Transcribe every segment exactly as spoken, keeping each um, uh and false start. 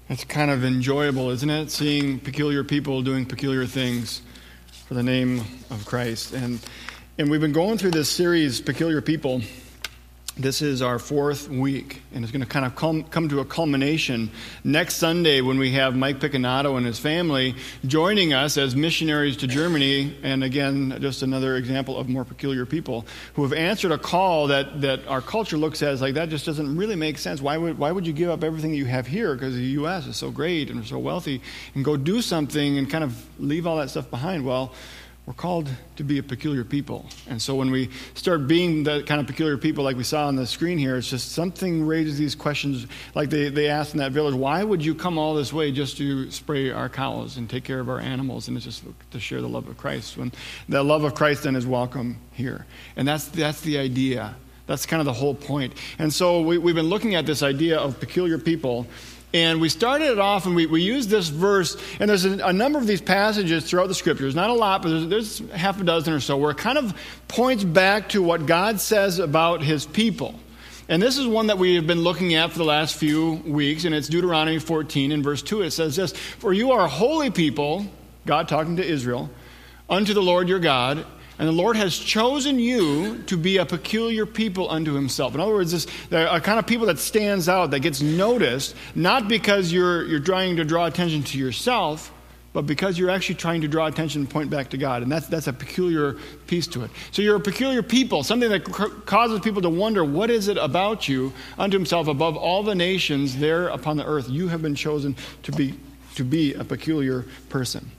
It's kind of enjoyable, isn't it? Seeing peculiar people doing peculiar things for the name of Christ. And and we've been going through this series, Peculiar People. This is our fourth week, and it's going to kind of come, come to a culmination next Sunday when we have Mike Piccinato and his family joining us as missionaries to Germany. And again, just another example of more peculiar people who have answered a call that, that our culture looks at as like, that just doesn't really make sense. Why would why would you give up everything that you have here, because the U S is so great and we're so wealthy, and go do something and kind of leave all that stuff behind? Well, we're called to be a peculiar people. And so when we start being the kind of peculiar people like we saw on the screen here, it's just something raises these questions like they, they asked in that village, why would you come all this way just to spray our cows and take care of our animals? And it's just to share the love of Christ. When the love of Christ then is welcome here. And that's that's the idea. That's kind of the whole point. And so we, we've been looking at this idea of peculiar people. And we started it off, and we, we used this verse, and there's a, a number of these passages throughout the Scriptures, not a lot, but there's, there's half a dozen or so, where it kind of points back to what God says about his people. And this is one that we have been looking at for the last few weeks, and it's Deuteronomy fourteen, in verse two. It says this, "For you are a holy people," God talking to Israel, "unto the Lord your God, and the Lord has chosen you to be a peculiar people unto himself." In other words, this, they're a kind of people that stands out, that gets noticed, not because you're you're trying to draw attention to yourself, but because you're actually trying to draw attention and point back to God. And that's that's a peculiar piece to it. So you're a peculiar people, something that c- causes people to wonder, what is it about you unto himself above all the nations there upon the earth? You have been chosen to be to be a peculiar person.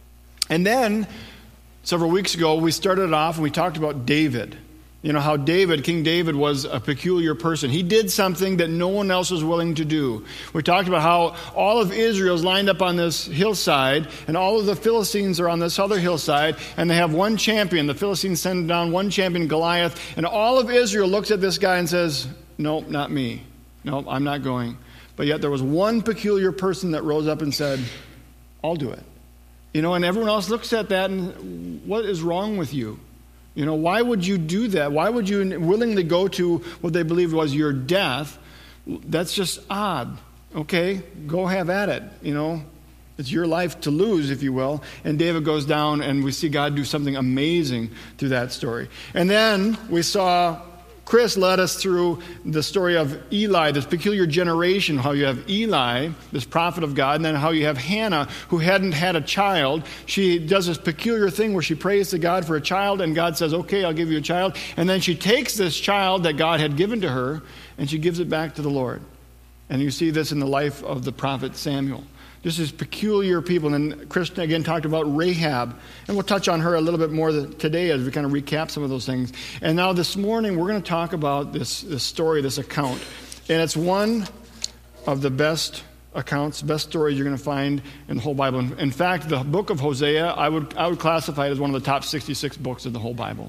And then several weeks ago, we started off and we talked about David. You know, how David, King David, was a peculiar person. He did something that no one else was willing to do. We talked about how all of Israel is lined up on this hillside, and all of the Philistines are on this other hillside, and they have one champion. The Philistines send down one champion, Goliath, and all of Israel looks at this guy and says, "No, not me. No, I'm not going." But yet there was one peculiar person that rose up and said, "I'll do it." You know, and everyone else looks at that and, what is wrong with you? You know, why would you do that? Why would you willingly go to what they believed was your death? That's just odd. Okay, go have at it. You know, it's your life to lose, if you will. And David goes down, and we see God do something amazing through that story. And then we saw Chris led us through the story of Eli, this peculiar generation, how you have Eli, this prophet of God, and then how you have Hannah, who hadn't had a child. She does this peculiar thing where she prays to God for a child, and God says, "Okay, I'll give you a child." And then she takes this child that God had given to her, and she gives it back to the Lord. And you see this in the life of the prophet Samuel. This is peculiar people. And then Kristen again talked about Rahab. And we'll touch on her a little bit more today as we kind of recap some of those things. And now this morning we're going to talk about this, this story, this account. And it's one of the best accounts, best stories you're going to find in the whole Bible. In fact, the book of Hosea, I would I would classify it as one of the top sixty-six books of the whole Bible.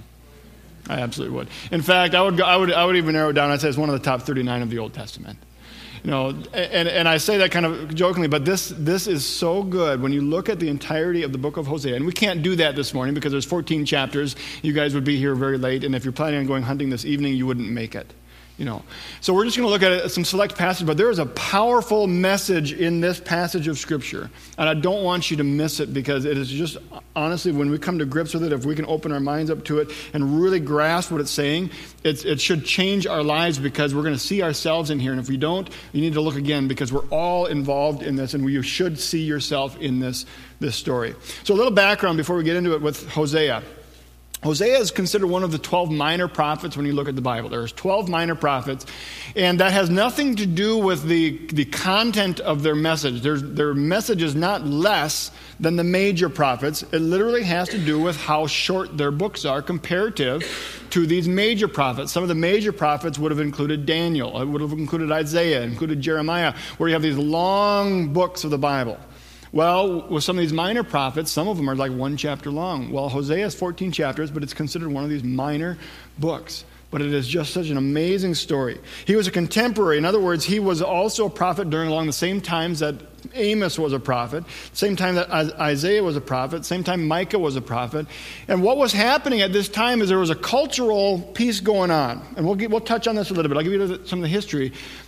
I absolutely would. In fact, I would I would I would even narrow it down. I'd say it's one of the top thirty-nine of the Old Testament. You know, and, and I say that kind of jokingly, but this this is so good when you look at the entirety of the book of Hosea. And we can't do that this morning because there's fourteen chapters. You guys would be here very late, and if you're planning on going hunting this evening, you wouldn't make it. You know, so we're just going to look at some select passages, but there is a powerful message in this passage of Scripture, and I don't want you to miss it, because it is just, honestly, when we come to grips with it, if we can open our minds up to it and really grasp what it's saying, it's, it should change our lives, because we're going to see ourselves in here, and if we don't, you need to look again, because we're all involved in this, and you should see yourself in this, this story. So a little background before we get into it with Hosea. Hosea is considered one of the twelve minor prophets when you look at the Bible. There's twelve minor prophets, and that has nothing to do with the, the content of their message. Their, their message is not less than the major prophets. It literally has to do with how short their books are comparative to these major prophets. Some of the major prophets would have included Daniel. It would have included Isaiah, included Jeremiah, where you have these long books of the Bible. Well, with some of these minor prophets, some of them are like one chapter long. Well, Hosea has fourteen chapters, but it's considered one of these minor books. But it is just such an amazing story. He was a contemporary. In other words, he was also a prophet during along the same times that Amos was a prophet, same time that Isaiah was a prophet, same time Micah was a prophet. And what was happening at this time is there was a cultural piece going on. And we'll, get, we'll touch on this a little bit. I'll give you some of the history.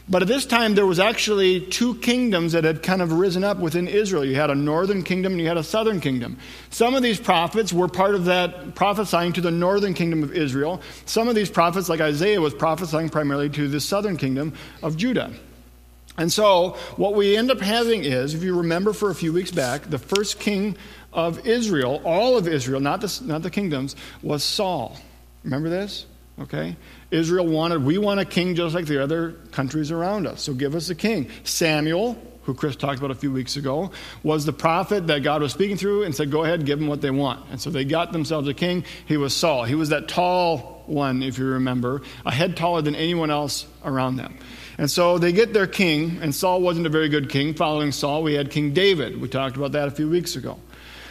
But at this time, there was actually two kingdoms that had kind of risen up within Israel. You had a northern kingdom and you had a southern kingdom. Some of these prophets were part of that, prophesying to the northern kingdom of Israel. Some of these prophets, like Isaiah, was prophesying primarily to the southern kingdom of Judah. And so what we end up having is, if you remember for a few weeks back, the first king of Israel, all of Israel, not the, not the kingdoms, was Saul. Remember this? Okay? Israel wanted, we want a king just like the other countries around us, so give us a king. Samuel, who Chris talked about a few weeks ago, was the prophet that God was speaking through and said, go ahead, give them what they want. And so they got themselves a king. He was Saul. He was that tall one, if you remember, a head taller than anyone else around them. And so they get their king, and Saul wasn't a very good king. Following Saul, we had King David. We talked about that a few weeks ago.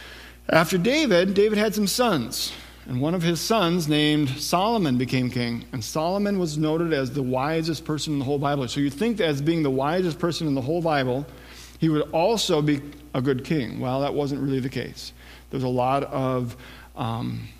After David, David had some sons. And one of his sons, named Solomon, became king. And Solomon was noted as the wisest person in the whole Bible. So you'd think that as being the wisest person in the whole Bible, he would also be a good king. Well, that wasn't really the case. There's a lot of um,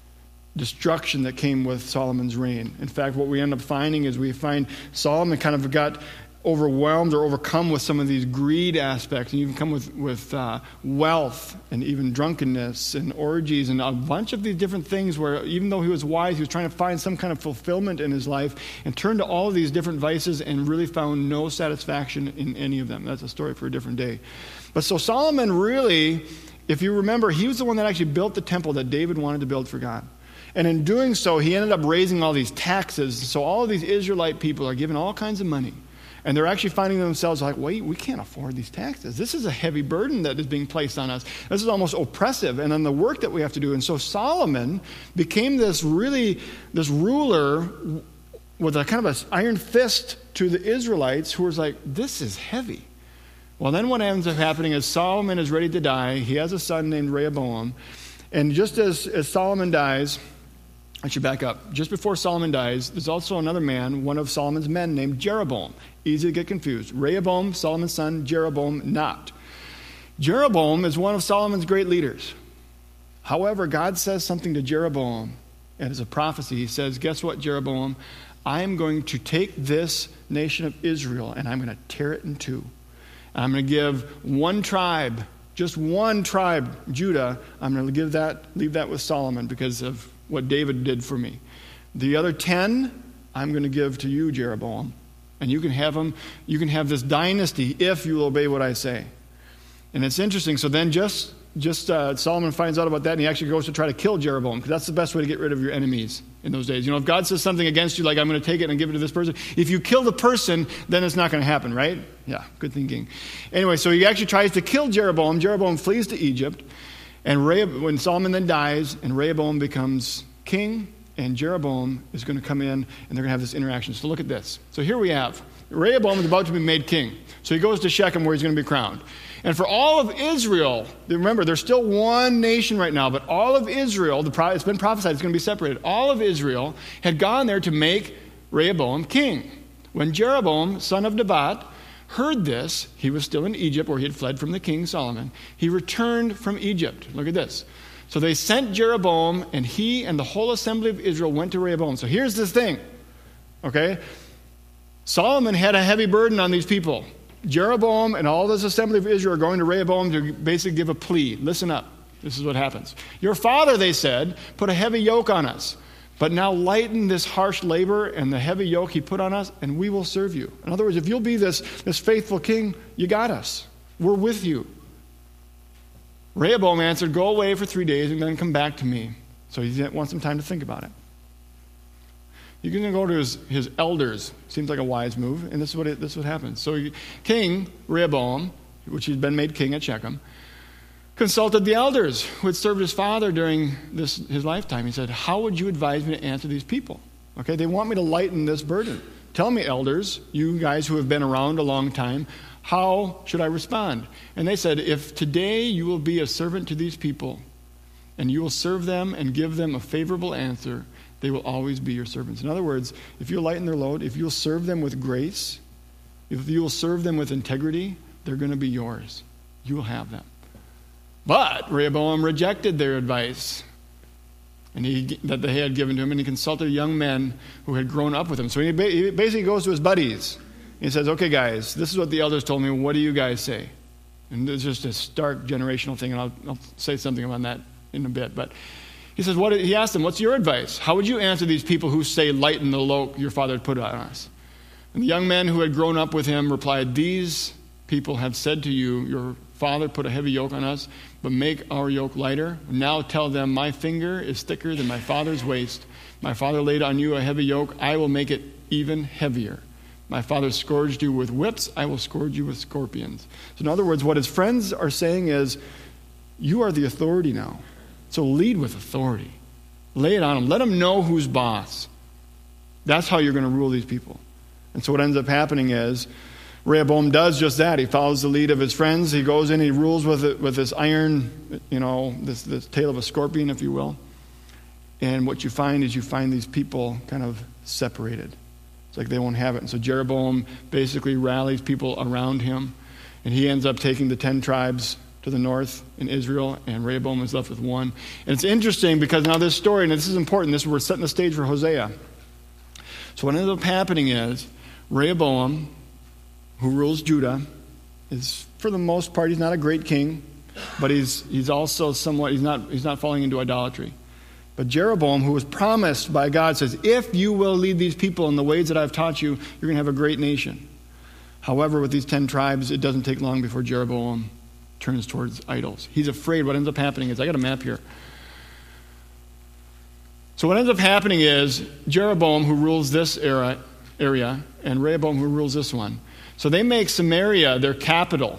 destruction that came with Solomon's reign. In fact, what we end up finding is we find Solomon kind of got overwhelmed or overcome with some of these greed aspects, and even come with, with uh, wealth and even drunkenness and orgies and a bunch of these different things where even though he was wise, he was trying to find some kind of fulfillment in his life and turned to all of these different vices and really found no satisfaction in any of them. That's a story for a different day. But so Solomon really, if you remember, he was the one that actually built the temple that David wanted to build for God. And in doing so, he ended up raising all these taxes. So all of these Israelite people are given all kinds of money. And they're actually finding themselves like, wait, we can't afford these taxes. This is a heavy burden that is being placed on us. This is almost oppressive. And then the work that we have to do. And so Solomon became this really, this ruler with a kind of an iron fist to the Israelites who was like, this is heavy. Well, then what ends up happening is Solomon is ready to die. He has a son named Rehoboam. And just as, as Solomon dies, I should back up. Just before Solomon dies, there's also another man, one of Solomon's men, named Jeroboam. Easy to get confused. Rehoboam, Solomon's son, Jeroboam, not. Jeroboam is one of Solomon's great leaders. However, God says something to Jeroboam, and it's a prophecy. He says, guess what, Jeroboam? I am going to take this nation of Israel, and I'm going to tear it in two. I'm going to give one tribe, just one tribe, Judah, I'm going to give that, leave that with Solomon because of what David did for me. The other ten, I'm going to give to you, Jeroboam. And you can have them, you can have this dynasty if you will obey what I say. And it's interesting. So then just, just uh, Solomon finds out about that, and he actually goes to try to kill Jeroboam, because that's the best way to get rid of your enemies in those days. You know, if God says something against you, like I'm going to take it and give it to this person, if you kill the person, then it's not going to happen, right? Yeah, good thinking. Anyway, so he actually tries to kill Jeroboam. Jeroboam flees to Egypt. And Rehob- when Solomon then dies, and Rehoboam becomes king, and Jeroboam is going to come in, and they're going to have this interaction. So look at this. So here we have, Rehoboam is about to be made king. So he goes to Shechem where he's going to be crowned. And for all of Israel, remember, there's still one nation right now, but all of Israel, the pro- it's been prophesied it's going to be separated. All of Israel had gone there to make Rehoboam king. When Jeroboam, son of Nebat, heard this, he was still in Egypt where he had fled from the king Solomon. He returned from Egypt. Look at this. So they sent Jeroboam, and he and the whole assembly of Israel went to Rehoboam. So here's this thing, okay? Solomon had a heavy burden on these people. Jeroboam and all this assembly of Israel are going to Rehoboam to basically give a plea. Listen up. This is what happens. Your father, they said, put a heavy yoke on us. But now lighten this harsh labor and the heavy yoke he put on us, and we will serve you. In other words, if you'll be this, this faithful king, you got us. We're with you. Rehoboam answered, go away for three days and then come back to me. So he wants some time to think about it. You're going to go to his, his elders. Seems like a wise move, and this is what, it, this is what happens. So King Rehoboam, which he'd been made king at Shechem, consulted the elders who had served his father during this, his lifetime. He said, how would you advise me to answer these people? Okay, they want me to lighten this burden. Tell me, elders, you guys who have been around a long time, how should I respond? And they said, if today you will be a servant to these people, and you will serve them and give them a favorable answer, they will always be your servants. In other words, if you'll lighten their load, if you'll serve them with grace, if you will serve them with integrity, they're going to be yours. You will have them. But Rehoboam rejected their advice and he, that they had given to him, and he consulted young men who had grown up with him. So he basically goes to his buddies, He says, okay, guys, this is what the elders told me. What do you guys say? And it's just a stark generational thing, and I'll, I'll say something about that in a bit. But he says, what, he asked them, what's your advice? How would you answer these people who say, lighten the yoke your father had put on us? And the young men who had grown up with him replied, these people have said to you, your father put a heavy yoke on us, but make our yoke lighter. Now tell them, my finger is thicker than my father's waist. My father laid on you a heavy yoke. I will make it even heavier. My father scourged you with whips. I will scourge you with scorpions. So in other words, what his friends are saying is, you are the authority now. So lead with authority. Lay it on them. Let them know who's boss. That's how you're going to rule these people. And so what ends up happening is, Rehoboam does just that. He follows the lead of his friends. He goes in, he rules with it, with this iron, you know, this, this tail of a scorpion, if you will. And what you find is you find these people kind of separated. It's like they won't have it. And so Jeroboam basically rallies people around him, and he ends up taking the ten tribes to the north in Israel, and Rehoboam is left with one. And it's interesting because now this story, and this is important, this we're setting the stage for Hosea. So what ends up happening is Rehoboam, who rules Judah, is for the most part, he's not a great king, but he's he's also somewhat, he's not he's not falling into idolatry. But Jeroboam, who was promised by God, says, if you will lead these people in the ways that I've taught you, you're going to have a great nation. However, with these ten tribes, it doesn't take long before Jeroboam turns towards idols. He's afraid. What ends up happening is, I got a map here. So what ends up happening is Jeroboam, who rules this era, area, and Rehoboam, who rules this one. So they make Samaria their capital.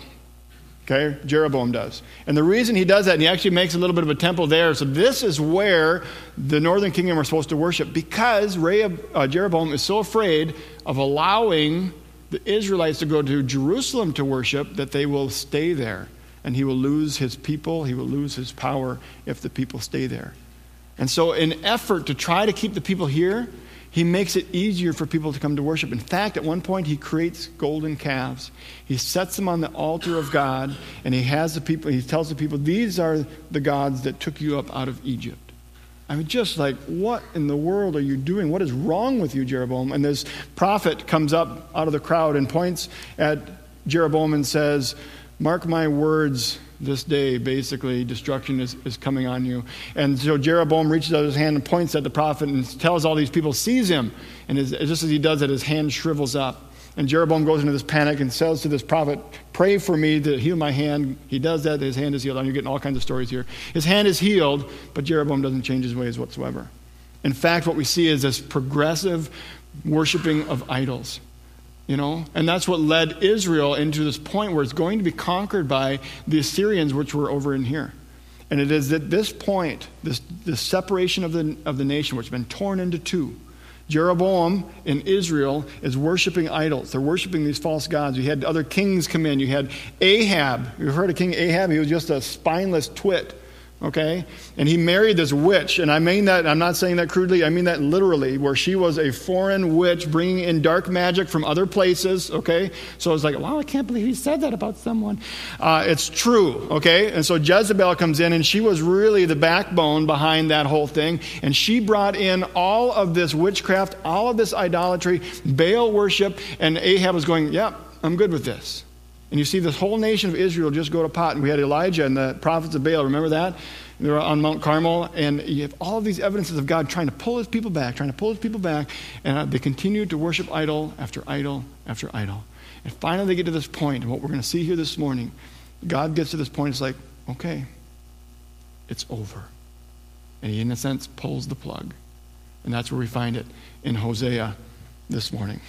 Okay, Jeroboam does. And the reason he does that, and he actually makes a little bit of a temple there, so this is where the northern kingdom are supposed to worship, because Rehob, uh, Jeroboam is so afraid of allowing the Israelites to go to Jerusalem to worship that they will stay there. And he will lose his people, he will lose his power if the people stay there. And so in effort to try to keep the people here, he makes it easier for people to come to worship. In fact, at one point, he creates golden calves. He sets them on the altar of God, and he has the people, he tells the people, these are the gods that took you up out of Egypt. I mean, just like, what in the world are you doing? What is wrong with you, Jeroboam? And this prophet comes up out of the crowd and points at Jeroboam and says, mark my words, this day, basically, destruction is, is coming on you. And so Jeroboam reaches out his hand and points at the prophet and tells all these people, seize him. And his, just as he does that, his hand shrivels up. And Jeroboam goes into this panic and says to this prophet, pray for me to heal my hand. He does that, his hand is healed. And you're getting all kinds of stories here. His hand is healed, but Jeroboam doesn't change his ways whatsoever. In fact, what we see is this progressive worshiping of idols. You know, and that's what led Israel into this point where it's going to be conquered by the Assyrians, which were over in here. And it is at this point, this, this separation of the, of the nation, which has been torn into two. Jeroboam in Israel is worshiping idols. They're worshiping these false gods. You had other kings come in. You had Ahab. You've heard of King Ahab? He was just a spineless twit. Okay? And he married this witch. And I mean that, I'm not saying that crudely, I mean that literally, where she was a foreign witch bringing in dark magic from other places. Okay? So it's like, wow, I can't believe he said that about someone. Uh, it's true. Okay? And so Jezebel comes in, and she was really the backbone behind that whole thing. And she brought in all of this witchcraft, all of this idolatry, Baal worship, and Ahab was going, yeah, I'm good with this. And you see this whole nation of Israel just go to pot. And we had Elijah and the prophets of Baal. Remember that? They were on Mount Carmel. And you have all of these evidences of God trying to pull his people back, trying to pull his people back. And they continue to worship idol after idol after idol. And finally they get to this point. And what we're going to see here this morning, God gets to this point. It's like, okay, it's over. And he, in a sense, pulls the plug. And that's where we find it in Hosea this morning.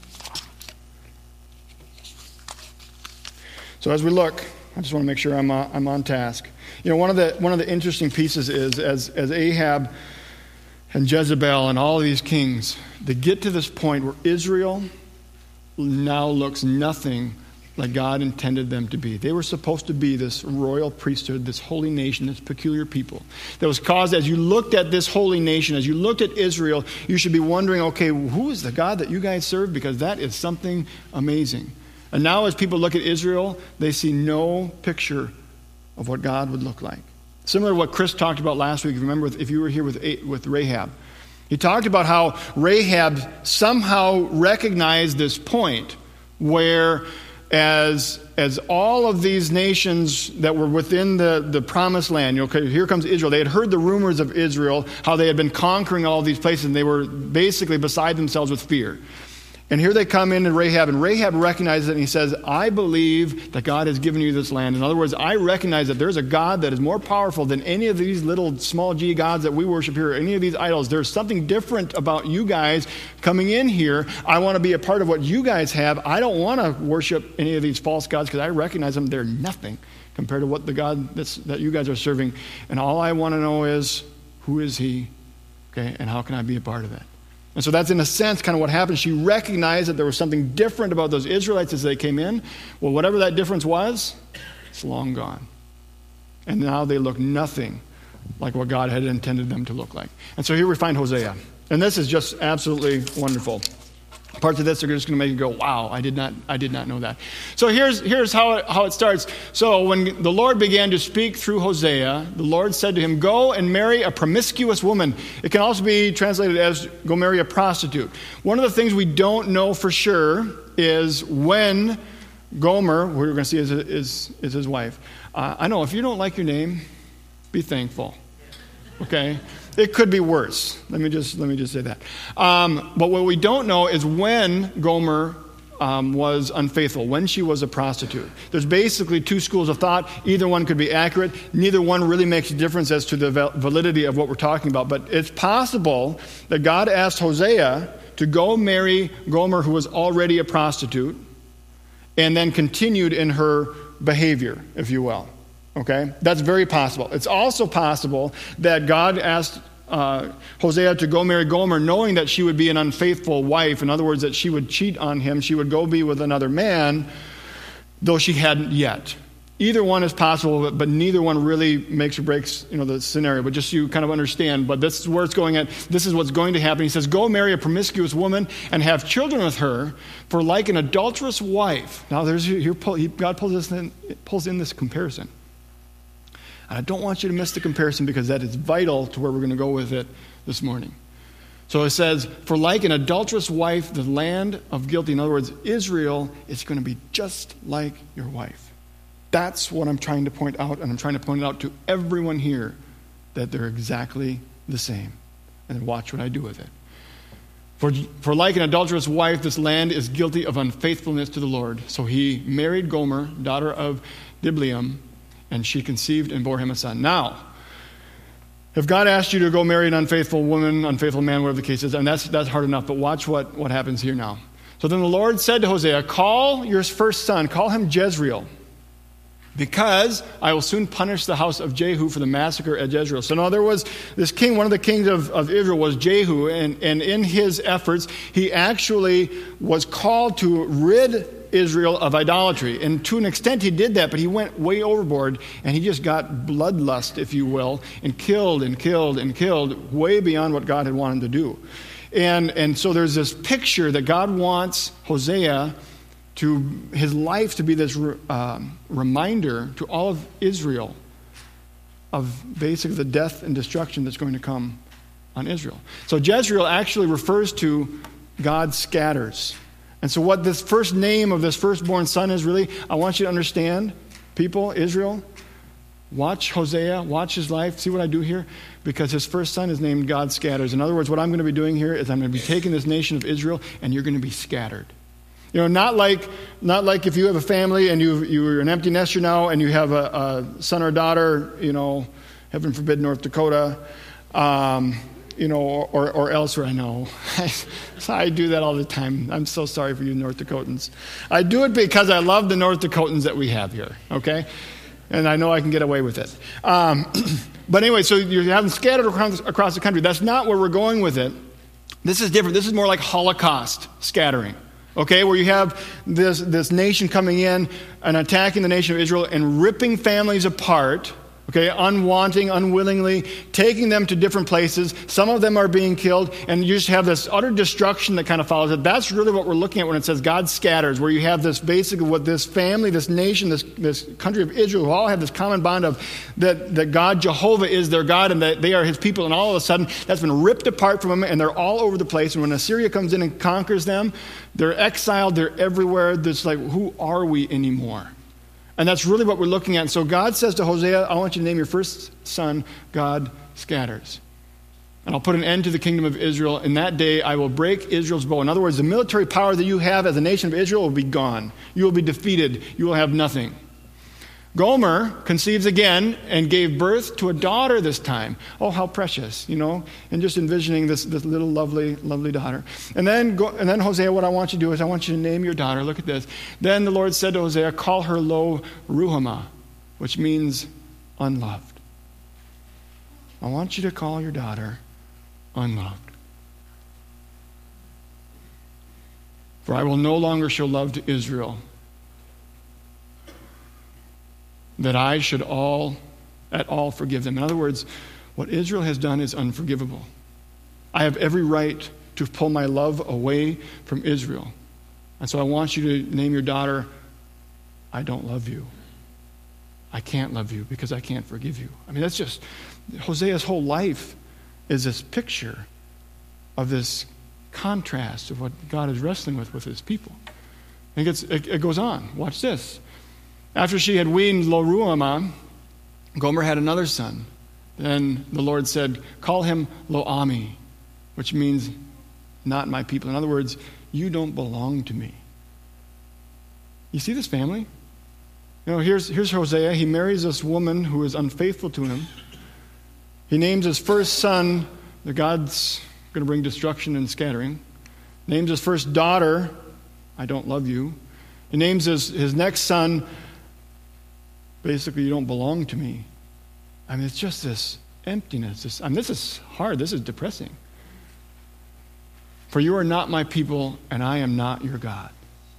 So as we look, I just want to make sure I'm uh, I'm on task. You know, one of the one of the interesting pieces is as as Ahab and Jezebel and all of these kings, they get to this point where Israel now looks nothing like God intended them to be. They were supposed to be this royal priesthood, this holy nation, this peculiar people. That was caused, as you looked at this holy nation, as you looked at Israel, you should be wondering, okay, who is the God that you guys serve? Because that is something amazing. And now as people look at Israel, they see no picture of what God would look like. Similar to what Chris talked about last week, remember if you were here with with Rahab. He talked about how Rahab somehow recognized this point where as as all of these nations that were within the, the promised land, you know, okay, here comes Israel. They had heard the rumors of Israel, how they had been conquering all of these places, and they were basically beside themselves with fear. And here they come in to Rahab, and Rahab recognizes it, and he says, I believe that God has given you this land. In other words, I recognize that there's a God that is more powerful than any of these little small g gods that we worship here, any of these idols. There's something different about you guys coming in here. I want to be a part of what you guys have. I don't want to worship any of these false gods because I recognize them. They're nothing compared to what the God that's, that you guys are serving. And all I want to know is, who is he? Okay, and how can I be a part of that? And so that's, in a sense, kind of what happened. She recognized that there was something different about those Israelites as they came in. Well, whatever that difference was, it's long gone. And now they look nothing like what God had intended them to look like. And so here we find Hosea. And this is just absolutely wonderful. Parts of this are just going to make you go, wow, I did not I did not know that. So here's here's how it, how it starts. So when the Lord began to speak through Hosea, the Lord said to him, go and marry a promiscuous woman. It can also be translated as go marry a prostitute. One of the things we don't know for sure is when Gomer, who we're going to see is, is, is his wife. Uh, I know, if you don't like your name, be thankful. Okay? It could be worse. Let me just let me just say that. Um, but what we don't know is when Gomer um, was unfaithful, when she was a prostitute. There's basically two schools of thought. Either one could be accurate. Neither one really makes a difference as to the validity of what we're talking about. But it's possible that God asked Hosea to go marry Gomer, who was already a prostitute, and then continued in her behavior, if you will. Okay? That's very possible. It's also possible that God asked uh, Hosea to go marry Gomer knowing that she would be an unfaithful wife. In other words, that she would cheat on him. She would go be with another man, though she hadn't yet. Either one is possible, but, but neither one really makes or breaks, you know, the scenario. But just so you kind of understand, but this is where it's going at. This is what's going to happen. He says, go marry a promiscuous woman and have children with her, for like an adulterous wife. Now, there's here, God pulls, this in, pulls in this comparison. And I don't want you to miss the comparison because that is vital to where we're going to go with it this morning. So it says, for like an adulterous wife, the land of guilty, in other words, Israel is going to be just like your wife. That's what I'm trying to point out, and I'm trying to point it out to everyone here, that they're exactly the same. And watch what I do with it. For, for like an adulterous wife, this land is guilty of unfaithfulness to the Lord. So he married Gomer, daughter of Diblaim, and she conceived and bore him a son. Now, if God asked you to go marry an unfaithful woman, unfaithful man, whatever the case is, and that's that's hard enough, but watch what, what happens here now. So then the Lord said to Hosea, call your first son, call him Jezreel, because I will soon punish the house of Jehu for the massacre at Jezreel. So now there was this king, one of the kings of, of Israel was Jehu, and, and in his efforts, he actually was called to rid Israel of idolatry. And to an extent he did that, but he went way overboard, and he just got bloodlust, if you will, and killed and killed and killed way beyond what God had wanted to do. And, and so there's this picture that God wants Hosea to his life to be this uh, reminder to all of Israel of basically the death and destruction that's going to come on Israel. So Jezreel actually refers to God scatters. And so what this first name of this firstborn son is really, I want you to understand, people, Israel, watch Hosea, watch his life, see what I do here, because his first son is named God scatters. In other words, what I'm going to be doing here is I'm going to be taking this nation of Israel, and you're going to be scattered. You know, not like not like if you have a family and you you're an empty nester now and you have a, a son or daughter, you know, heaven forbid, North Dakota, um, you know, or, or elsewhere. I know. I, I do that all the time. I'm so sorry for you North Dakotans. I do it because I love the North Dakotans that we have here, okay? And I know I can get away with it. Um, but anyway, so you have them scattered across, across the country. That's not where we're going with it. This is different. This is more like Holocaust scattering. Okay, where you have this, this nation coming in and attacking the nation of Israel and ripping families apart, Okay, unwanting, unwillingly, taking them to different places. Some of them are being killed, and you just have this utter destruction that kind of follows it. That's really what we're looking at when it says God scatters, where you have this basically what this family, this nation, this, this country of Israel, who all have this common bond of that, that God, Jehovah, is their God, and that they are his people, and all of a sudden that's been ripped apart from them, and they're all over the place. And when Assyria comes in and conquers them, they're exiled, they're everywhere. There's like, who are we anymore? And that's really what we're looking at. And so God says to Hosea, I want you to name your first son, God scatters. And I'll put an end to the kingdom of Israel. In that day, I will break Israel's bow. In other words, the military power that you have as a nation of Israel will be gone. You will be defeated. You will have nothing. Gomer conceives again and gave birth to a daughter this time. Oh, how precious, you know, and just envisioning this, this little lovely, lovely daughter. And then, go, and then Hosea, what I want you to do is I want you to name your daughter. Look at this. Then the Lord said to Hosea, call her Lo Ruhamah, which means unloved. I want you to call your daughter unloved. For I will no longer show love to Israel, that I should all, at all forgive them. In other words, what Israel has done is unforgivable. I have every right to pull my love away from Israel. And so I want you to name your daughter, I don't love you. I can't love you because I can't forgive you. I mean, that's just, Hosea's whole life is this picture of this contrast of what God is wrestling with with his people. And it, gets, it, it goes on. Watch this. After she had weaned Lo Ruhamah, Gomer had another son. Then the Lord said, call him Lo Ami, which means not my people. In other words, you don't belong to me. You see this family? You know, here's, here's Hosea. He marries this woman who is unfaithful to him. He names his first son, that God's going to bring destruction and scattering. Names his first daughter, I don't love you. He names his, his next son, basically, you don't belong to me. I mean, it's just this emptiness. This, I mean, this is hard. This is depressing. For you are not my people, and I am not your God.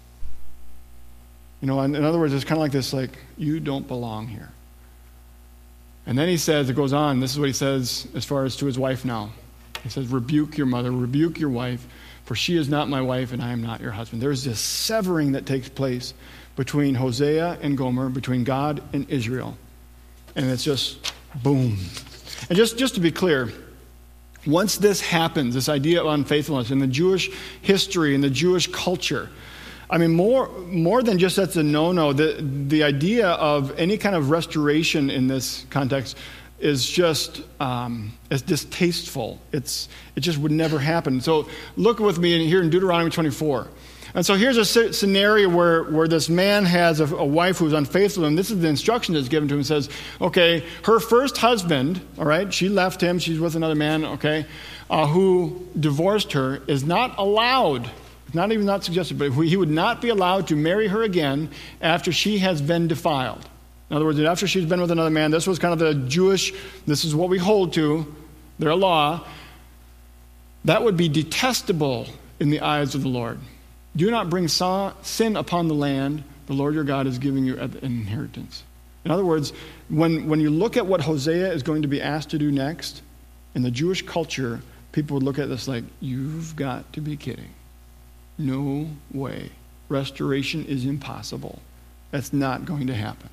You know, in, in other words, it's kind of like this, like, you don't belong here. And then he says, it goes on, this is what he says as far as to his wife now. He says, rebuke your mother, rebuke your wife, for she is not my wife, and I am not your husband. There's this severing that takes place between Hosea and Gomer, between God and Israel. And it's just boom. And just, just to be clear, once this happens, this idea of unfaithfulness in the Jewish history, in the Jewish culture, I mean, more, more than just that's a no-no, the, the idea of any kind of restoration in this context is just um, as distasteful. It's, it just would never happen. So look with me in, here in Deuteronomy twenty-four. And so here's a scenario where, where this man has a, a wife who's unfaithful, and this is the instruction that's given to him. It says, okay, her first husband, all right, she left him, she's with another man, okay, uh, who divorced her, is not allowed, not even not suggested, but he would not be allowed to marry her again after she has been defiled. In other words, after she's been with another man, this was kind of the Jewish, this is what we hold to, their law. That would be detestable in the eyes of the Lord. Do not bring sin upon the land the Lord your God is giving you as an inheritance. In other words, when, when you look at what Hosea is going to be asked to do next, in the Jewish culture, people would look at this like, you've got to be kidding. No way. Restoration is impossible. That's not going to happen.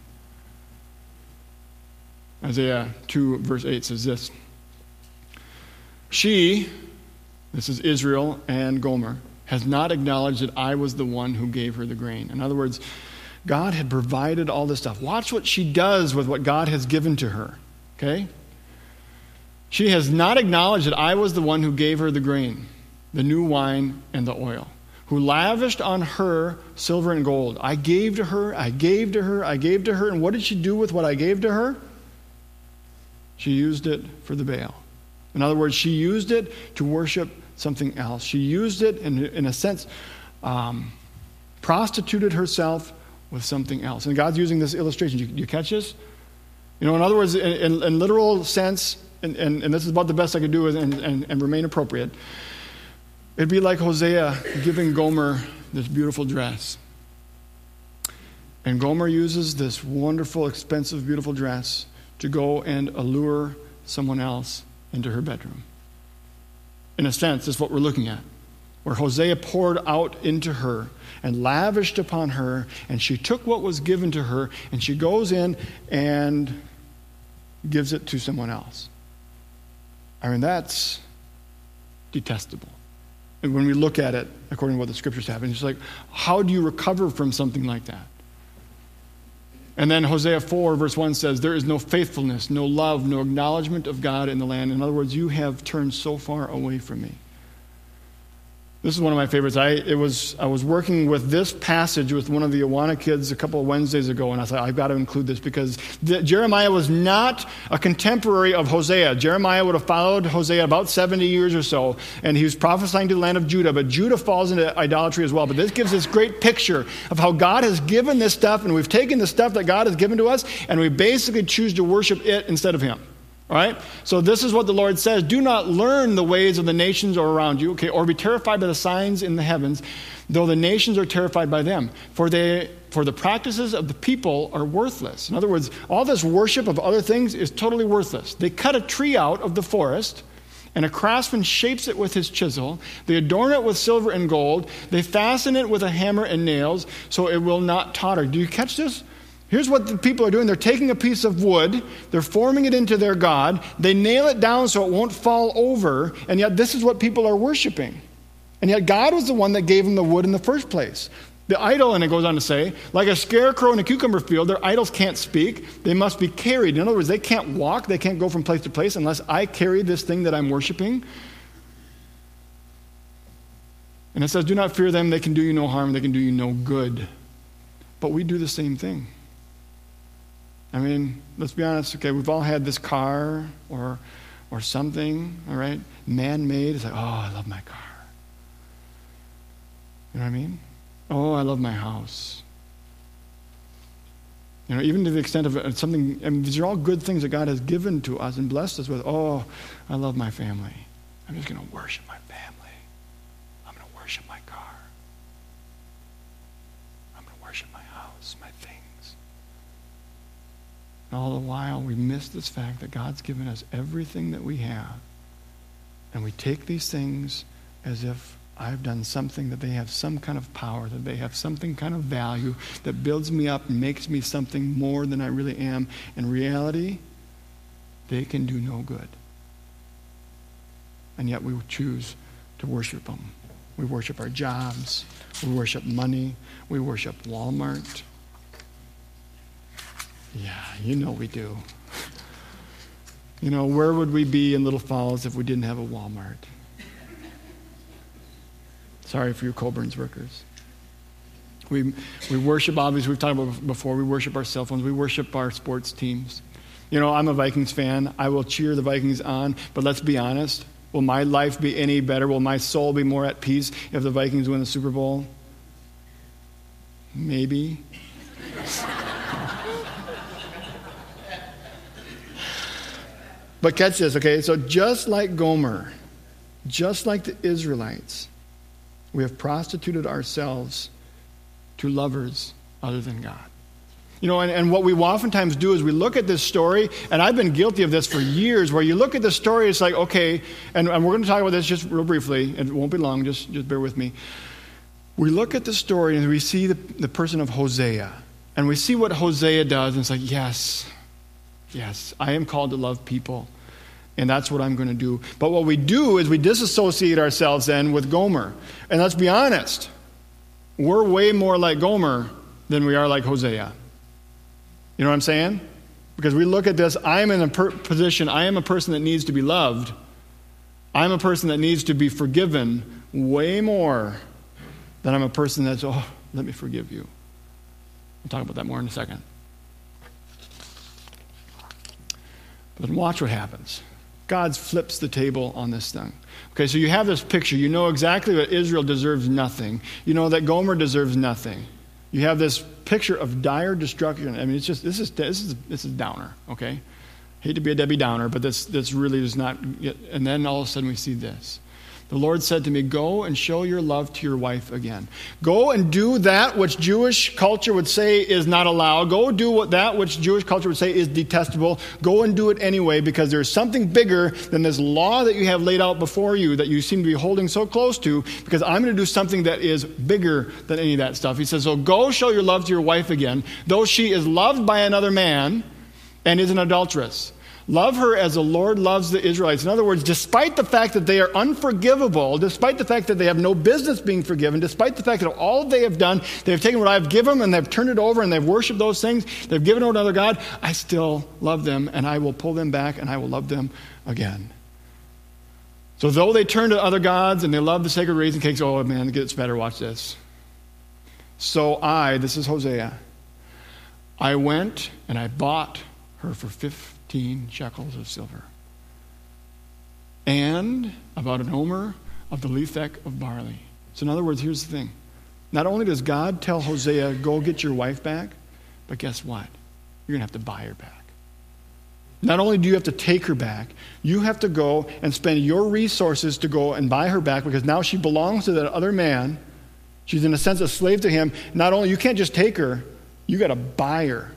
Isaiah two, verse eight says this. She, this is Israel and Gomer, has not acknowledged that I was the one who gave her the grain. In other words, God had provided all this stuff. Watch what she does with what God has given to her. Okay? She has not acknowledged that I was the one who gave her the grain, the new wine, and the oil, who lavished on her silver and gold. I gave to her, I gave to her, I gave to her. And what did she do with what I gave to her? She used it for the Baal. In other words, she used it to worship something else. She used it, in, in a sense, um, prostituted herself with something else. And God's using this illustration. Do you, you catch this? You know, in other words, in, in, in literal sense, and, and, and this is about the best I could do and, and, and remain appropriate, it'd be like Hosea giving Gomer this beautiful dress. And Gomer uses this wonderful, expensive, beautiful dress to to go and allure someone else into her bedroom. In a sense, that's what we're looking at, where Hosea poured out into her and lavished upon her, and she took what was given to her, and she goes in and gives it to someone else. I mean, that's detestable. And when we look at it, according to what the scriptures have, it's like, how do you recover from something like that? And then Hosea four, verse one says, there is no faithfulness, no love, no acknowledgement of God in the land. In other words, you have turned so far away from me. This is one of my favorites. I it was I was working with this passage with one of the Awana kids a couple of Wednesdays ago, and I thought, I've got to include this because the, Jeremiah was not a contemporary of Hosea. Jeremiah would have followed Hosea about seventy years or so, and he was prophesying to the land of Judah, but Judah falls into idolatry as well. But this gives this great picture of how God has given this stuff, and we've taken the stuff that God has given to us, and we basically choose to worship it instead of him. All right? So this is what the Lord says. Do not learn the ways of the nations or around you, okay, or be terrified by the signs in the heavens, though the nations are terrified by them. For they for the practices of the people are worthless. In other words, all this worship of other things is totally worthless. They cut a tree out of the forest, and a craftsman shapes it with his chisel. They adorn it with silver and gold. They fasten it with a hammer and nails, so it will not totter. Do you catch this? Here's what the people are doing. They're taking a piece of wood, they're forming it into their god, they nail it down so it won't fall over, and yet this is what people are worshiping. And yet God was the one that gave them the wood in the first place. The idol, and it goes on to say, like a scarecrow in a cucumber field, their idols can't speak, they must be carried. In other words, they can't walk, they can't go from place to place unless I carry this thing that I'm worshiping. And it says, do not fear them, they can do you no harm, they can do you no good. But we do the same thing. I mean, let's be honest, okay, we've all had this car or or something, all right, man-made. It's like, oh, I love my car. You know what I mean? Oh, I love my house. You know, even to the extent of something, I mean, these are all good things that God has given to us and blessed us with. Oh, I love my family. I'm just going to worship my family. I'm going to worship my car. I'm going to worship my house, my things. All the while, we miss this fact that God's given us everything that we have. And we take these things as if I've done something, that they have some kind of power, that they have something kind of value that builds me up and makes me something more than I really am. In reality, they can do no good. And yet we choose to worship them. We worship our jobs. We worship money. We worship Walmart. Yeah, you know we do. You know, where would we be in Little Falls if we didn't have a Walmart? Sorry for your Colburn's workers. We we worship, obviously, we've talked about before, we worship our cell phones. We worship our sports teams. You know, I'm a Vikings fan. I will cheer the Vikings on, but let's be honest. Will my life be any better? Will my soul be more at peace if the Vikings win the Super Bowl? Maybe. But catch this, okay? So just like Gomer, just like the Israelites, we have prostituted ourselves to lovers other than God. You know, and, and what we oftentimes do is we look at this story, and I've been guilty of this for years, where you look at the story, it's like, okay, and, and we're going to talk about this just real briefly, and it won't be long, just, just bear with me. We look at the story, and we see the, the person of Hosea, and we see what Hosea does, and it's like, yes, yes, I am called to love people. And that's what I'm going to do. But what we do is we disassociate ourselves then with Gomer. And let's be honest, we're way more like Gomer than we are like Hosea. You know what I'm saying? Because we look at this, I'm in a per- position, I am a person that needs to be loved. I'm a person that needs to be forgiven way more than I'm a person that's, oh, let me forgive you. We'll talk about that more in a second. But then watch what happens. God flips the table on this thing. Okay, so you have this picture. You know exactly that Israel deserves nothing. You know that Gomer deserves nothing. You have this picture of dire destruction. I mean, it's just, this is this is this is downer, okay? Hate to be a Debbie Downer, but this this really is not, and then all of a sudden we see this. the Lord said to me, go and show your love to your wife again. Go and do that which Jewish culture would say is not allowed. Go do what that which Jewish culture would say is detestable. Go and do it anyway, because there's something bigger than this law that you have laid out before you that you seem to be holding so close to, because I'm going to do something that is bigger than any of that stuff. He says, so go show your love to your wife again, though she is loved by another man and is an adulteress. Love her as the Lord loves the Israelites. In other words, despite the fact that they are unforgivable, despite the fact that they have no business being forgiven, despite the fact that all they have done, they've taken what I've given them and they've turned it over and they've worshiped those things, they've given it to another God, I still love them and I will pull them back and I will love them again. So though they turn to other gods and they love the sacred raisin cakes, oh man, it gets better, watch this. So I, this is Hosea, I went and I bought her for fifteen shekels of silver, and about an omer of the lethek of barley. So in other words, here's the thing. Not only does God tell Hosea, go get your wife back, but guess what? You're going to have to buy her back. Not only do you have to take her back, you have to go and spend your resources to go and buy her back, because now she belongs to that other man. She's in a sense a slave to him. Not only, you can't just take her, you got to buy her.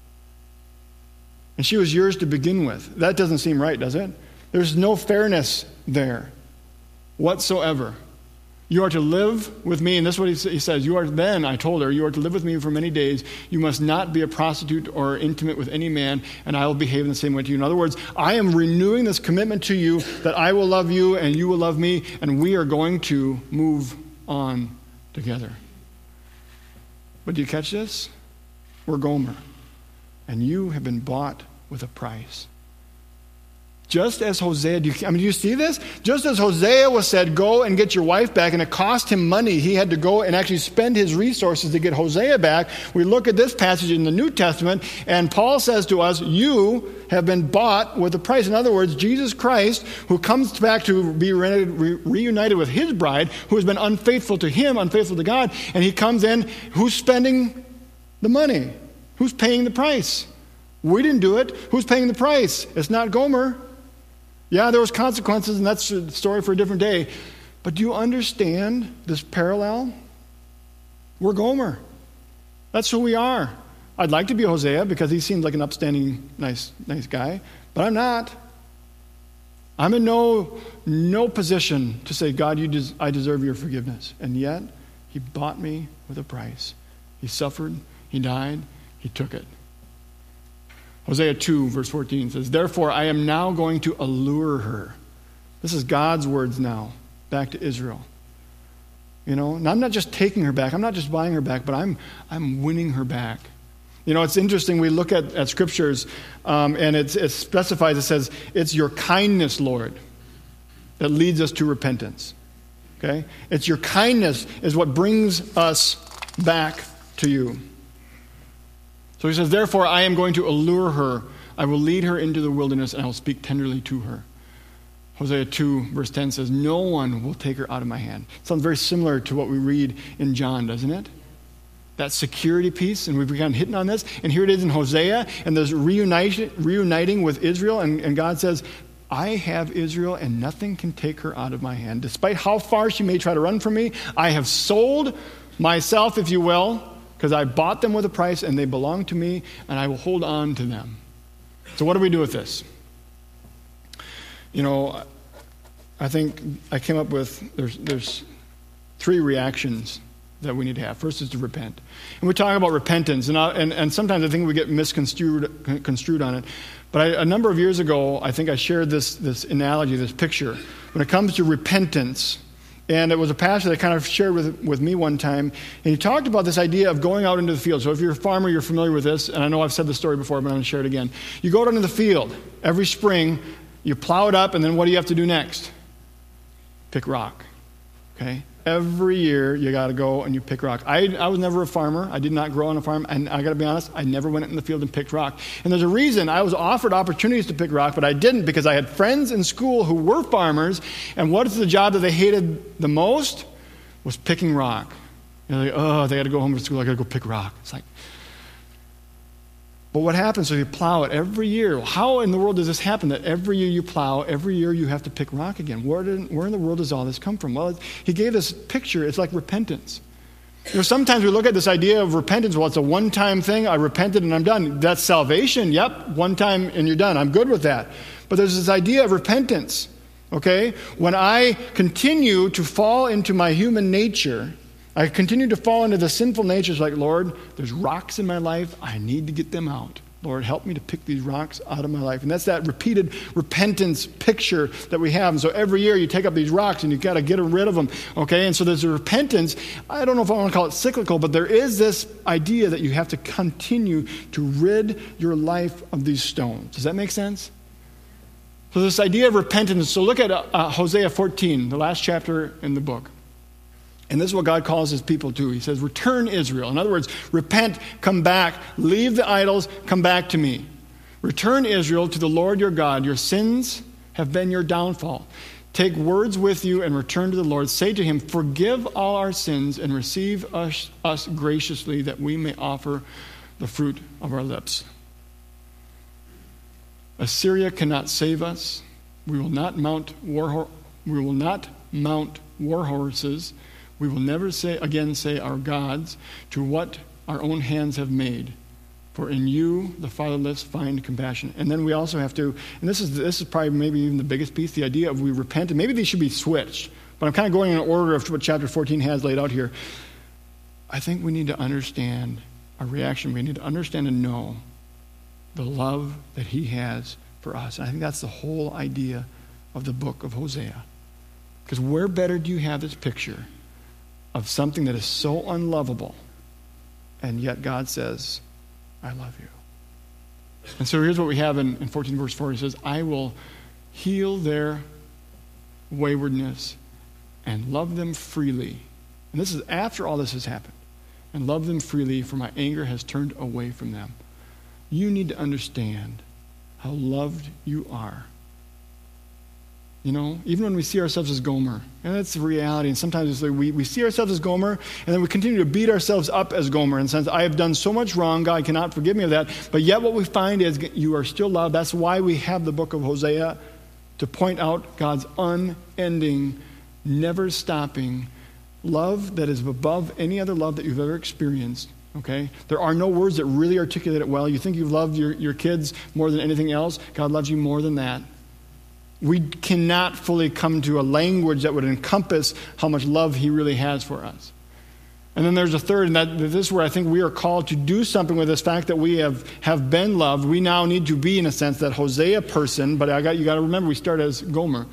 And she was yours to begin with. That doesn't seem right, does it? There's no fairness there whatsoever. You are to live with me, and this is what he says. You are then, I told her, you are to live with me for many days. You must not be a prostitute or intimate with any man, and I will behave in the same way to you. In other words, I am renewing this commitment to you that I will love you and you will love me, and we are going to move on together. But do you catch this? We're Gomer. And you have been bought with a price. Just as Hosea, do you, I mean, do you see this? Just as Hosea was said, go and get your wife back, and it cost him money. He had to go and actually spend his resources to get Hosea back. We look at this passage in the New Testament, and Paul says to us, you have been bought with a price. In other words, Jesus Christ, who comes back to be re- re- reunited with his bride, who has been unfaithful to him, unfaithful to God, and he comes in, who's spending the money? Who's paying the price? We didn't do it. Who's paying the price? It's not Gomer. Yeah, there was consequences, and that's a story for a different day. But do you understand this parallel? We're Gomer. That's who we are. I'd like to be Hosea because he seems like an upstanding, nice, nice guy, but I'm not. I'm in no no position to say, God, you des- I deserve your forgiveness. And yet, he bought me with a price. He suffered. He died. He took it. Hosea two, verse fourteen says, therefore I am now going to allure her. This is God's words now, back to Israel. You know, and I'm not just taking her back. I'm not just buying her back, but I'm I'm winning her back. You know, it's interesting. We look at, at scriptures, um, and it's, it specifies, it says, it's your kindness, Lord, that leads us to repentance. Okay? It's your kindness is what brings us back to you. So he says, therefore, I am going to allure her. I will lead her into the wilderness, and I will speak tenderly to her. Hosea two, verse ten says, no one will take her out of my hand. Sounds very similar to what we read in John, doesn't it? That security piece, and we've begun hitting on this. And here it is in Hosea, and there's reuniting, reuniting with Israel, and, and God says, I have Israel, and nothing can take her out of my hand. Despite how far she may try to run from me, I have sold myself, if you will, because I bought them with a price, and they belong to me, and I will hold on to them. So what do we do with this? You know, I think I came up with, there's, there's three reactions that we need to have. First is to repent. And we talk about repentance, and, I, and, and sometimes I think we get misconstrued construed on it. But I, a number of years ago, I think I shared this, this analogy, this picture. When it comes to repentance, and it was a pastor that kind of shared with, with me one time, and he talked about this idea of going out into the field. So if you're a farmer, you're familiar with this, and I know I've said this story before, but I'm going to share it again. You go out into the field every spring, you plow it up, and then what do you have to do next? Pick rock, okay? Every year you got to go and you pick rock. I, I was never a farmer. I did not grow on a farm, and I got to be honest, I never went in the field and picked rock. And there's a reason. I was offered opportunities to pick rock, but I didn't because I had friends in school who were farmers, and what is the job that they hated the most? Was picking rock. You know, like, oh, they got to go home from school, I got to go pick rock. It's like, But what happens if you plow it every year? How in the world does this happen that every year you plow, every year you have to pick rock again? Where, did, where in the world does all this come from? Well, he gave this picture. It's like repentance. You know, sometimes we look at this idea of repentance. Well, it's a one-time thing. I repented and I'm done. That's salvation. Yep, one time and you're done. I'm good with that. But there's this idea of repentance, okay? When I continue to fall into my human nature, I continue to fall into the sinful nature. It's like, Lord, there's rocks in my life. I need to get them out. Lord, help me to pick these rocks out of my life. And that's that repeated repentance picture that we have. And so every year you take up these rocks and you've got to get rid of them. Okay, and so there's a repentance. I don't know if I want to call it cyclical, but there is this idea that you have to continue to rid your life of these stones. Does that make sense? So this idea of repentance. So look at uh, Hosea fourteen, the last chapter in the book. And this is what God calls his people to. He says, return Israel. In other words, repent, come back, leave the idols, come back to me. Return Israel to the Lord your God. Your sins have been your downfall. Take words with you and return to the Lord. Say to him, forgive all our sins and receive us, us graciously that we may offer the fruit of our lips. Assyria cannot save us. We will not mount war, ho- we will not mount war horses. We will never say again say our gods to what our own hands have made. For in you the fatherless find compassion. And then we also have to, and this is this is probably maybe even the biggest piece, the idea of we repent. And maybe these should be switched. But I'm kind of going in order of what chapter fourteen has laid out here. I think we need to understand our reaction. We need to understand and know the love that he has for us. And I think that's the whole idea of the book of Hosea. Because where better do you have this picture of something that is so unlovable, and yet God says, I love you. And so here's what we have in, in fourteen verse four. He says, I will heal their waywardness and love them freely. And this is after all this has happened. And love them freely, for my anger has turned away from them. You need to understand how loved you are. You know, even when we see ourselves as Gomer, and that's the reality. And sometimes it's like we, we see ourselves as Gomer, and then we continue to beat ourselves up as Gomer in the sense, I have done so much wrong, God cannot forgive me of that. But yet what we find is you are still loved. That's why we have the book of Hosea, to point out God's unending, never stopping love that is above any other love that you've ever experienced. Okay? There are no words that really articulate it well. You think you've loved your, your kids more than anything else. God loves you more than that. We cannot fully come to a language that would encompass how much love he really has for us. And then there's a third, and that this is where I think we are called to do something with this fact that we have, have been loved. We now need to be, in a sense, that Hosea person, but I got you got to remember, we start as Gomer.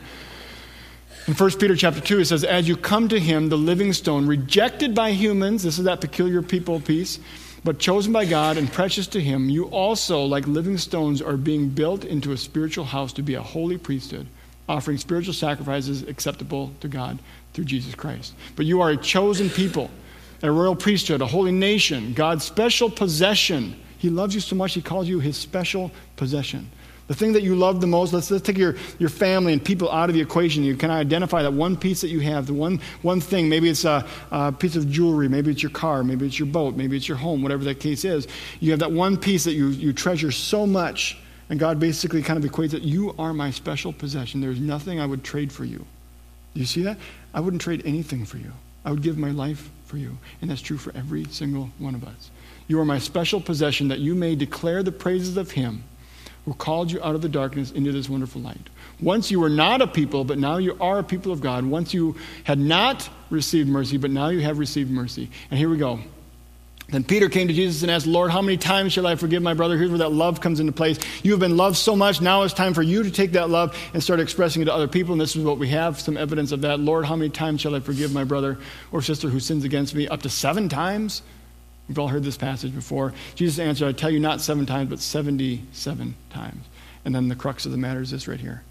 In First Peter chapter two, it says, as you come to him, the living stone, rejected by humans, this is that peculiar people piece, but chosen by God and precious to him, you also, like living stones, are being built into a spiritual house to be a holy priesthood, offering spiritual sacrifices acceptable to God through Jesus Christ. But you are a chosen people, a royal priesthood, a holy nation, God's special possession. He loves you so much, he calls you his special possession. The thing that you love the most, let's, let's take your, your family and people out of the equation. You can identify that one piece that you have, the one one thing. Maybe it's a, a piece of jewelry, maybe it's your car, maybe it's your boat, maybe it's your home, whatever that case is. You have that one piece that you, you treasure so much, and God basically kind of equates it, you are my special possession. There's nothing I would trade for you. Do you see that? I wouldn't trade anything for you. I would give my life for you. And that's true for every single one of us. You are my special possession, that you may declare the praises of him who called you out of the darkness into this wonderful light. Once you were not a people, but now you are a people of God. Once you had not received mercy, but now you have received mercy. And here we go. Then Peter came to Jesus and asked, Lord, how many times shall I forgive my brother? Here's where that love comes into place. You have been loved so much. Now it's time for you to take that love and start expressing it to other people. And this is what we have, some evidence of that. Lord, how many times shall I forgive my brother or sister who sins against me? Up to seven times? We've all heard this passage before. Jesus answered, I tell you not seven times, but seventy-seven times. And then the crux of the matter is this right here.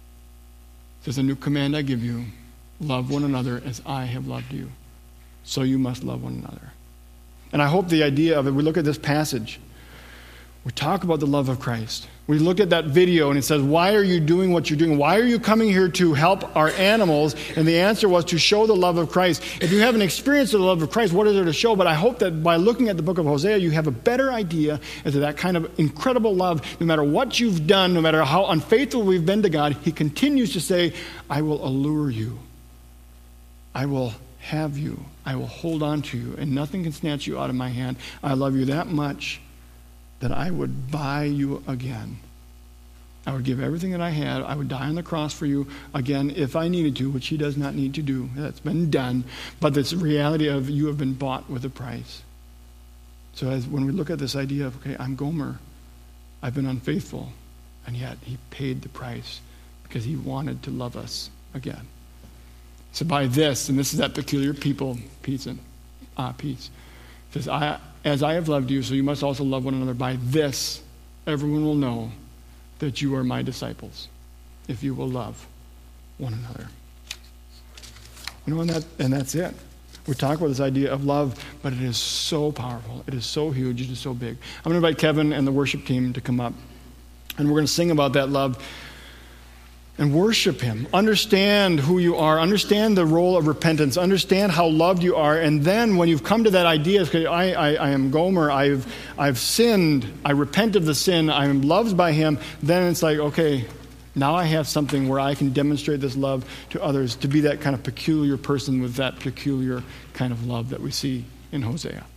It says, a new command I give you, love one another as I have loved you. So you must love one another. And I hope the idea of it, we look at this passage, We talk about the love of Christ. We look at that video and it says, why are you doing what you're doing? Why are you coming here to help our animals? And the answer was to show the love of Christ. If you haven't experienced the love of Christ, what is there to show? But I hope that by looking at the book of Hosea, you have a better idea as to that kind of incredible love. No matter what you've done, no matter how unfaithful we've been to God, he continues to say, I will allure you. I will have you. I will hold on to you. And nothing can snatch you out of my hand. I love you that much that I would buy you again. I would give everything that I had. I would die on the cross for you again if I needed to, which he does not need to do. That's been done. But it's the reality of you have been bought with a price. So as when we look at this idea of, okay, I'm Gomer. I've been unfaithful. And yet he paid the price because he wanted to love us again. So by this, and this is that peculiar people piece, and, uh, piece. It says, I, as I have loved you, so you must also love one another. By this, everyone will know that you are my disciples, if you will love one another. You know, and, that, and that's it. We talk about this idea of love, but it is so powerful. It is so huge. It is so big. I'm going to invite Kevin and the worship team to come up, and we're going to sing about that love and worship him. Understand who you are. Understand the role of repentance. Understand how loved you are. And then when you've come to that idea, okay, I, I, I am Gomer, I've, I've sinned, I repent of the sin, I'm loved by him, then it's like, okay, now I have something where I can demonstrate this love to others, to be that kind of peculiar person with that peculiar kind of love that we see in Hosea.